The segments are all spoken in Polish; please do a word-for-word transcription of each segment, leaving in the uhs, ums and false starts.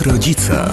Rodzica.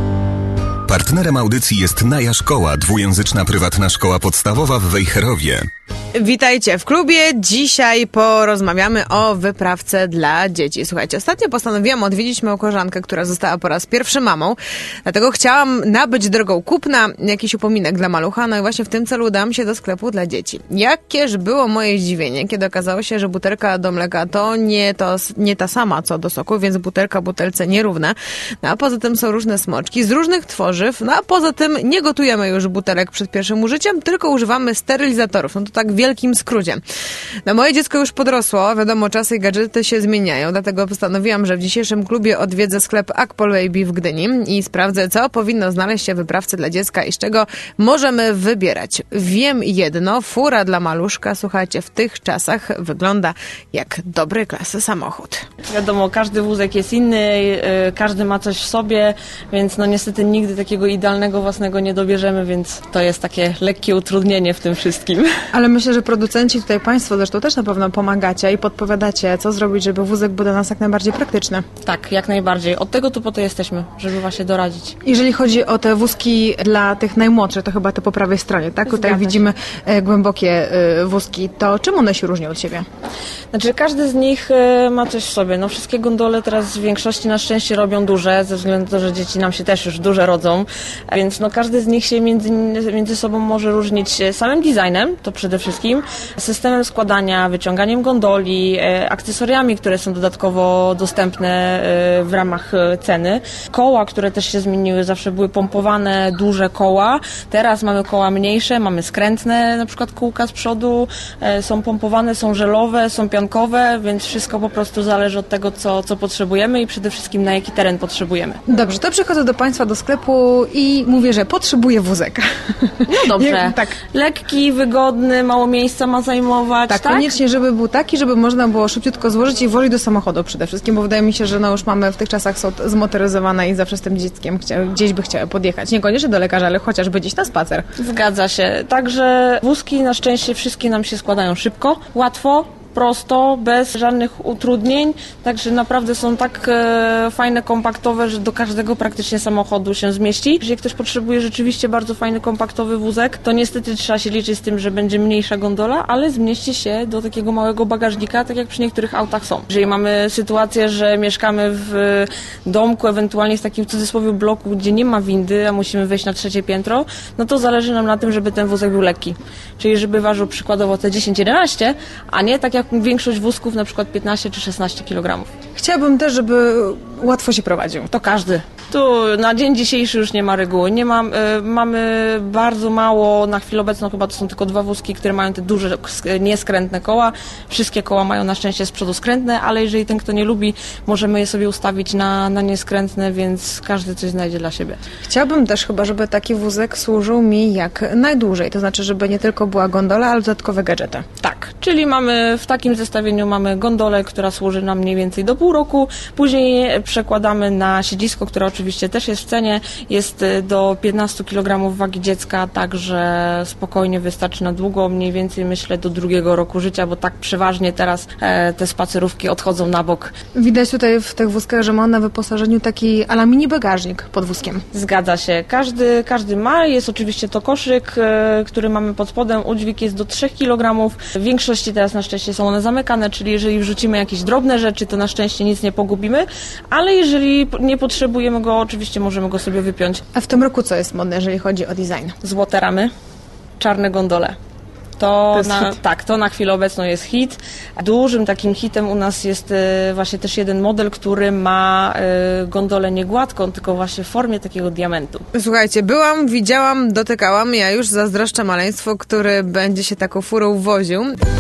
Partnerem audycji jest Naja Szkoła, dwujęzyczna prywatna szkoła podstawowa w Wejherowie. Witajcie w klubie. Dzisiaj porozmawiamy o wyprawce dla dzieci. Słuchajcie, ostatnio postanowiłam odwiedzić moją koleżankę, która została po raz pierwszy mamą. Dlatego chciałam nabyć drogą kupna jakiś upominek dla malucha. No i właśnie w tym celu udałam się do sklepu dla dzieci. Jakież było moje zdziwienie, kiedy okazało się, że butelka do mleka to nie, to nie ta sama co do soku, więc butelka butelce nierówna. No a poza tym są różne smoczki z różnych tworzyw. No a poza tym nie gotujemy już butelek przed pierwszym użyciem, tylko używamy sterylizatorów. No to tak w wielkim skrócie. No moje dziecko już podrosło, wiadomo, czasy i gadżety się zmieniają, dlatego postanowiłam, że w dzisiejszym klubie odwiedzę sklep Akpol Baby w Gdyni i sprawdzę, co powinno znaleźć się w wyprawce dla dziecka i z czego możemy wybierać. Wiem jedno, fura dla maluszka, słuchajcie, w tych czasach wygląda jak dobrej klasy samochód. Wiadomo, każdy wózek jest inny, każdy ma coś w sobie, więc no niestety nigdy takiego idealnego własnego nie dobierzemy, więc to jest takie lekkie utrudnienie w tym wszystkim. Ale myślę, że producenci, tutaj Państwo zresztą też na pewno pomagacie i podpowiadacie, co zrobić, żeby wózek był dla nas jak najbardziej praktyczny. Tak, jak najbardziej. Od tego tu po to jesteśmy, żeby właśnie doradzić. Jeżeli chodzi o te wózki dla tych najmłodszych, to chyba te po prawej stronie, tak? Zgadza Tutaj się. widzimy głębokie wózki. To czym one się różnią od siebie? Znaczy, każdy z nich ma coś w sobie. No, wszystkie gondole teraz w większości na szczęście robią duże, ze względu na to, że dzieci nam się też już duże rodzą, więc no, każdy z nich się między, między sobą może różnić samym designem, to przede wszystkim, systemem składania, wyciąganiem gondoli, akcesoriami, które są dodatkowo dostępne w ramach ceny. Koła, które też się zmieniły, zawsze były pompowane duże koła, teraz mamy koła mniejsze, mamy skrętne, na przykład kółka z przodu, są pompowane, są żelowe, są piankowe, więc wszystko po prostu zależy od tego, co, co potrzebujemy i przede wszystkim na jaki teren potrzebujemy. Dobrze, to przychodzę do Państwa do sklepu i mówię, że potrzebuję wózek. No dobrze. Nie, tak. Lekki, wygodny, mało miejsca ma zajmować, Tak, tak? koniecznie, żeby był taki, żeby można było szybciutko złożyć i włożyć do samochodu przede wszystkim, bo wydaje mi się, że no już mamy w tych czasach są zmotoryzowane i zawsze z tym dzieckiem chcia, gdzieś by chciały podjechać. Niekoniecznie do lekarza, ale chociażby gdzieś na spacer. Zgadza się. Także wózki na szczęście wszystkie nam się składają szybko, łatwo, prosto, bez żadnych utrudnień, także naprawdę są tak e, fajne, kompaktowe, że do każdego praktycznie samochodu się zmieści. Jeżeli ktoś potrzebuje rzeczywiście bardzo fajny, kompaktowy wózek, to niestety trzeba się liczyć z tym, że będzie mniejsza gondola, ale zmieści się do takiego małego bagażnika, tak jak przy niektórych autach są. Jeżeli mamy sytuację, że mieszkamy w domku, ewentualnie w takim w cudzysłowie bloku, gdzie nie ma windy, a musimy wejść na trzecie piętro, no to zależy nam na tym, żeby ten wózek był lekki. Czyli żeby ważył przykładowo te dziesięć jedenaście, a nie tak jak większość wózków, na przykład piętnaście czy szesnaście kilogramów. Chciałabym też, żeby łatwo się prowadził. To każdy. Tu na dzień dzisiejszy już nie ma reguły. Nie ma, y, mamy bardzo mało, na chwilę obecną chyba to są tylko dwa wózki, które mają te duże, nieskrętne koła. Wszystkie koła mają na szczęście z przodu skrętne, ale jeżeli ten, kto nie lubi, możemy je sobie ustawić na, na nieskrętne, więc każdy coś znajdzie dla siebie. Chciałabym też chyba, żeby taki wózek służył mi jak najdłużej. To znaczy, żeby nie tylko była gondola, ale dodatkowe gadżety. Tak, czyli mamy w takim zestawieniu mamy gondolę, która służy nam mniej więcej do pół roku. Później przekładamy na siedzisko, które oczywiście też jest w cenie. Jest do piętnaście kilogramów wagi dziecka, także spokojnie wystarczy na długo, mniej więcej myślę do drugiego roku życia, bo tak przeważnie teraz e, te spacerówki odchodzą na bok. Widać tutaj w tych wózkach, że ma na wyposażeniu taki ala mini bagażnik pod wózkiem. Zgadza się. Każdy, każdy ma. Jest oczywiście to koszyk, e, który mamy pod spodem. Udźwig jest do trzech kilogramów. W większości teraz na szczęście są one zamykane, czyli jeżeli wrzucimy jakieś drobne rzeczy, to na szczęście nic nie pogubimy, ale jeżeli nie potrzebujemy go, oczywiście możemy go sobie wypiąć. A w tym roku co jest modne, jeżeli chodzi o design? Złote ramy, czarne gondole. To, To na, tak, to na chwilę obecną jest hit. Dużym takim hitem u nas jest e, właśnie też jeden model, który ma e, gondolę nie gładką, tylko właśnie w formie takiego diamentu. Słuchajcie, byłam, widziałam, dotykałam, ja już zazdroszczę maleństwo, który będzie się taką furą woził.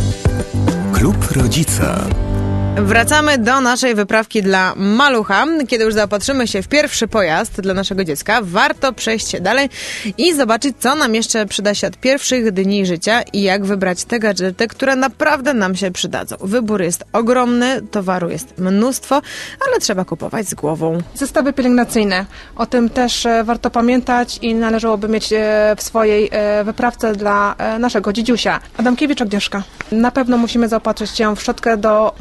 Klub Rodzica. Wracamy do naszej wyprawki dla malucha. Kiedy już zaopatrzymy się w pierwszy pojazd dla naszego dziecka, warto przejść się dalej i zobaczyć, co nam jeszcze przyda się od pierwszych dni życia i jak wybrać te gadżety, które naprawdę nam się przydadzą. Wybór jest ogromny, towaru jest mnóstwo, ale trzeba kupować z głową. Zestawy pielęgnacyjne. O tym też warto pamiętać i należałoby mieć w swojej wyprawce dla naszego dziedziusia. Adamkiewicz Agnieszka. Na pewno musimy zaopatrzyć się w szczotkę do, może nie tylko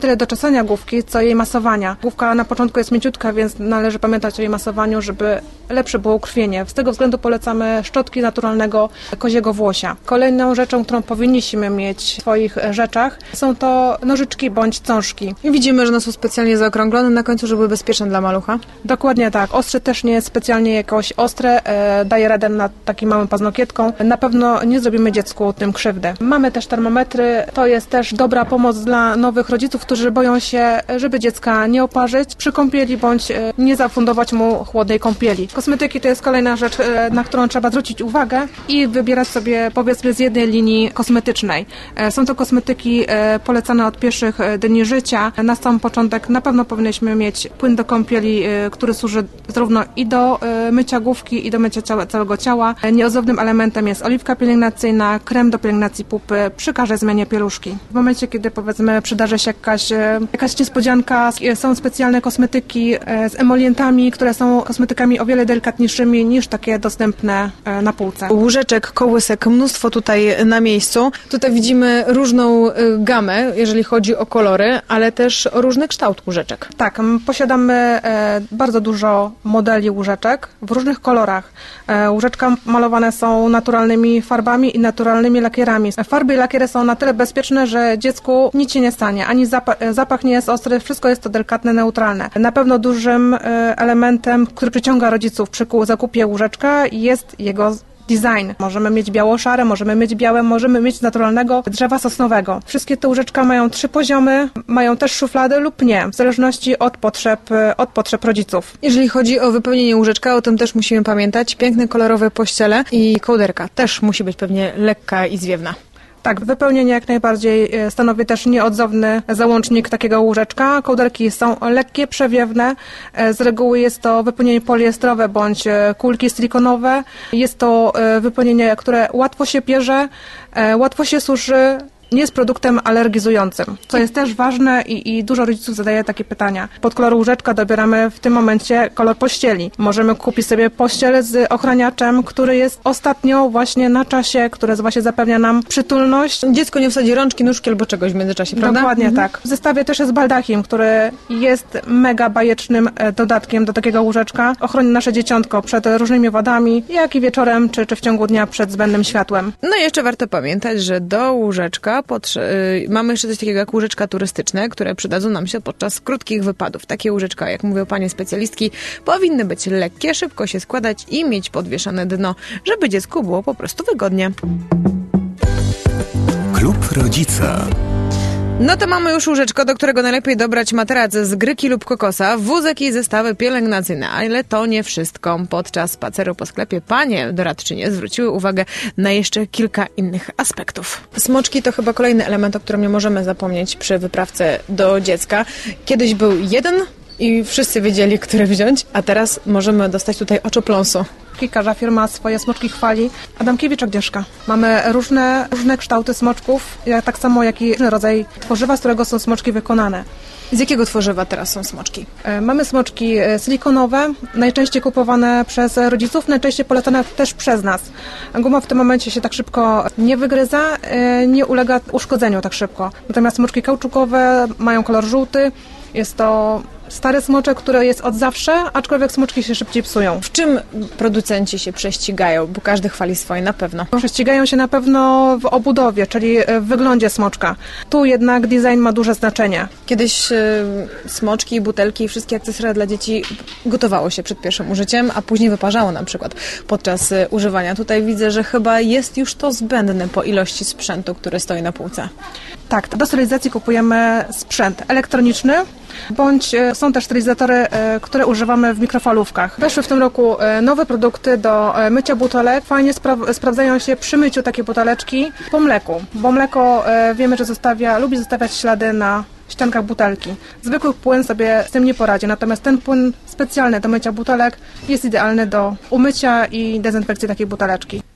tyle do czesania główki, co jej masowania. Główka na początku jest mięciutka, więc należy pamiętać o jej masowaniu, żeby lepsze było ukrwienie. Z tego względu polecamy szczotki naturalnego koziego włosia. Kolejną rzeczą, którą powinniśmy mieć w swoich rzeczach, są to nożyczki bądź cążki. I widzimy, że one są specjalnie zaokrąglone na końcu, żeby były bezpieczne dla malucha. Dokładnie tak. Ostrze też nie jest specjalnie jakoś ostre, e, daje radę nad takim małym paznokietką. Na pewno nie zrobimy dziecku tym krzywdy. Mamy też termometry. To jest też dobra pomoc dla nowych rodziców, którzy boją się, żeby dziecka nie oparzyć przy kąpieli bądź e, nie zafundować mu chłodnej kąpieli. Kosmetyki to jest kolejna rzecz, e, na którą trzeba zwrócić uwagę i wybierać sobie, powiedzmy, z jednej linii kosmetycznej. E, są to kosmetyki e, polecane od pierwszych dni życia. Na sam początek na pewno powinniśmy mieć płyn do kąpieli, e, który służy zarówno i do e, mycia główki, i do mycia ciała, całego ciała. E, nieodzownym elementem jest oliwka pielęgnacyjna, krem do pielęgnacji pupy przy każdej zmianie pieluszki. W momencie, kiedy, powiedzmy, przydarzy się jakaś, e, jakaś niespodzianka, e, są specjalne kosmetyki e, z emolientami, które są kosmetykami o wiele delikatniejszymi niż takie dostępne e, na półce. Łóżeczek, kołysek, mnóstwo tutaj na miejscu. Tutaj widzimy różną y, gamę, jeżeli chodzi o kolory, ale też o różny kształt łóżeczek. Tak, m, posiadamy e, bardzo dużo modeli łóżeczek w różnych kolorach. E, łóżeczka malowane są naturalnymi farbami i naturalnymi lakierami. Farby i lakiery są na tyle bezpieczne, że dziecku nic się nie stanie. Ani zapach, zapach nie jest ostry, wszystko jest to delikatne, neutralne. Na pewno dużym e, elementem, który przyciąga rodziców przy zakupie łóżeczka, jest jego design. Możemy mieć biało-szare, możemy mieć białe, możemy mieć z naturalnego drzewa sosnowego. Wszystkie te łóżeczka mają trzy poziomy, mają też szuflady lub nie, w zależności od potrzeb, od potrzeb rodziców. Jeżeli chodzi o wypełnienie łóżeczka, o tym też musimy pamiętać. Piękne, kolorowe pościele i kołderka też musi być pewnie lekka i zwiewna. Tak, wypełnienie jak najbardziej stanowi też nieodzowny załącznik takiego łóżeczka. Kołderki są lekkie, przewiewne. Z reguły jest to wypełnienie poliestrowe bądź kulki silikonowe. Jest to wypełnienie, które łatwo się pierze, łatwo się suszy, nie jest produktem alergizującym, co jest też ważne i, i dużo rodziców zadaje takie pytania. Pod kolor łóżeczka dobieramy w tym momencie kolor pościeli. Możemy kupić sobie pościel z ochraniaczem, który jest ostatnio właśnie na czasie, który właśnie zapewnia nam przytulność. Dziecko nie wsadzi rączki, nóżki albo czegoś w międzyczasie, prawda? Dokładnie mhm. tak. W zestawie też jest baldachim, który jest mega bajecznym dodatkiem do takiego łóżeczka. Ochroni nasze dzieciątko przed różnymi wadami, jak i wieczorem, czy, czy w ciągu dnia przed zbędnym światłem. No i jeszcze warto pamiętać, że do łóżeczka Potrze- mamy jeszcze coś takiego jak łóżeczka turystyczne, które przydadzą nam się podczas krótkich wypadów. Takie łóżeczka, jak mówią panie specjalistki, powinny być lekkie, szybko się składać i mieć podwieszane dno, żeby dziecku było po prostu wygodnie. Klub Rodzica. No to mamy już łóżeczko, do którego najlepiej dobrać materac z gryki lub kokosa, wózek i zestawy pielęgnacyjne, ale to nie wszystko. Podczas spaceru po sklepie panie doradczynie zwróciły uwagę na jeszcze kilka innych aspektów. Smoczki to chyba kolejny element, o którym nie możemy zapomnieć przy wyprawce do dziecka. Kiedyś był jeden i wszyscy wiedzieli, który wziąć, a teraz możemy dostać tutaj oczopląsu. Każda firma swoje smoczki chwali. Adamkiewicz Agnieszka. Mamy różne, różne kształty smoczków, jak, tak samo jak i różny rodzaj tworzywa, z którego są smoczki wykonane. Z jakiego tworzywa teraz są smoczki? E, mamy smoczki silikonowe, najczęściej kupowane przez rodziców, najczęściej polecane też przez nas. Guma w tym momencie się tak szybko nie wygryza, e, nie ulega uszkodzeniu tak szybko. Natomiast smoczki kauczukowe mają kolor żółty. Jest to stary smoczek, który jest od zawsze, aczkolwiek smoczki się szybciej psują. W czym producenci się prześcigają? Bo każdy chwali swoje na pewno. Prześcigają się na pewno w obudowie, czyli w wyglądzie smoczka. Tu jednak design ma duże znaczenie. Kiedyś y, smoczki, butelki i wszystkie akcesoria dla dzieci gotowało się przed pierwszym użyciem, a później wyparzało na przykład podczas y, używania. Tutaj widzę, że chyba jest już to zbędne po ilości sprzętu, który stoi na półce. Tak, do sterylizacji kupujemy sprzęt elektroniczny, bądź są też sterylizatory, które używamy w mikrofalówkach. Weszły w tym roku nowe produkty do mycia butelek. Fajnie spra- sprawdzają się przy myciu takie buteleczki po mleku, bo mleko wiemy, że zostawia, lubi zostawiać ślady na ściankach butelki. Zwykły płyn sobie z tym nie poradzi, natomiast ten płyn specjalny do mycia butelek jest idealny do umycia i dezynfekcji takiej buteleczki.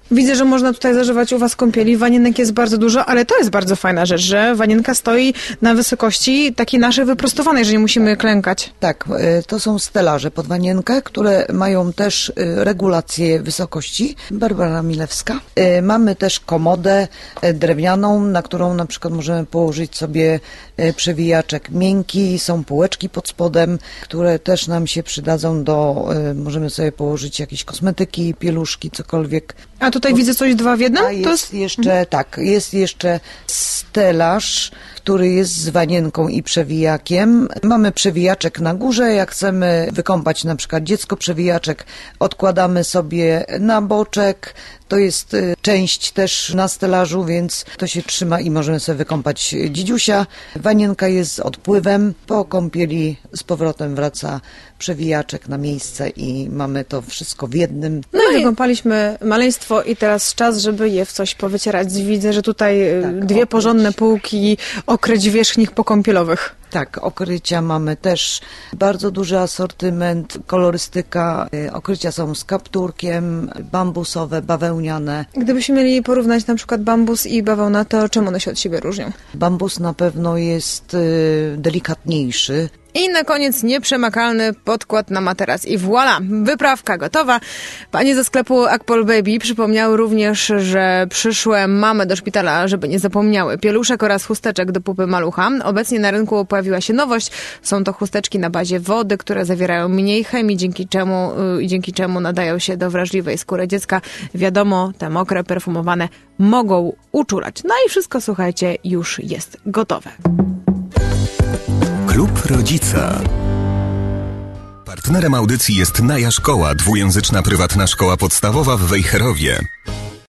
Widzę, że można tutaj zażywać u was kąpieli. Wanienek jest bardzo dużo, ale to jest bardzo fajna rzecz, że wanienka stoi na wysokości takiej naszej wyprostowanej, że nie musimy klękać. Tak, to są stelaże pod wanienkę, które mają też regulację wysokości. Barbara Milewska. Mamy też komodę drewnianą, na którą na przykład możemy położyć sobie przewijaczek miękki. Są półeczki pod spodem, które też nam się przydadzą do, możemy sobie położyć jakieś kosmetyki, pieluszki, cokolwiek. A tutaj widzę coś dwa w jednym? A jest, to jest jeszcze, mhm. tak, jest jeszcze stelaż, który jest z wanienką i przewijakiem. Mamy przewijaczek na górze, jak chcemy wykąpać na przykład dziecko, przewijaczek odkładamy sobie na boczek. To jest część też na stelażu, więc to się trzyma i możemy sobie wykąpać dzidziusia. Wanienka jest z odpływem. Po kąpieli z powrotem wraca przewijaczek na miejsce i mamy to wszystko w jednym. No i wykąpaliśmy maleństwo i teraz czas, żeby je w coś powycierać. Widzę, że tutaj tak, dwie okryć. porządne półki okryć wierzchnich pokąpielowych. Tak, okrycia mamy też bardzo duży asortyment, kolorystyka. Okrycia są z kapturkiem, bambusowe, bawełniane. Gdybyśmy mieli porównać na przykład bambus i bawełna, to czym one się od siebie różnią? Bambus na pewno jest y, delikatniejszy. I na koniec nieprzemakalny podkład na materac. I voilà, wyprawka gotowa. Panie ze sklepu Akpol Baby przypomniały również, że przyszłe mamy do szpitala, żeby nie zapomniały pieluszek oraz chusteczek do pupy malucha. Obecnie na rynku pojawiła się nowość. Są to chusteczki na bazie wody, które zawierają mniej chemii, dzięki czemu, yy, dzięki czemu nadają się do wrażliwej skóry dziecka. Wiadomo, te mokre, perfumowane mogą uczulać. No i wszystko, słuchajcie, już jest gotowe. Klub Rodzica. Partnerem audycji jest Naja Szkoła, dwujęzyczna prywatna szkoła podstawowa w Wejherowie.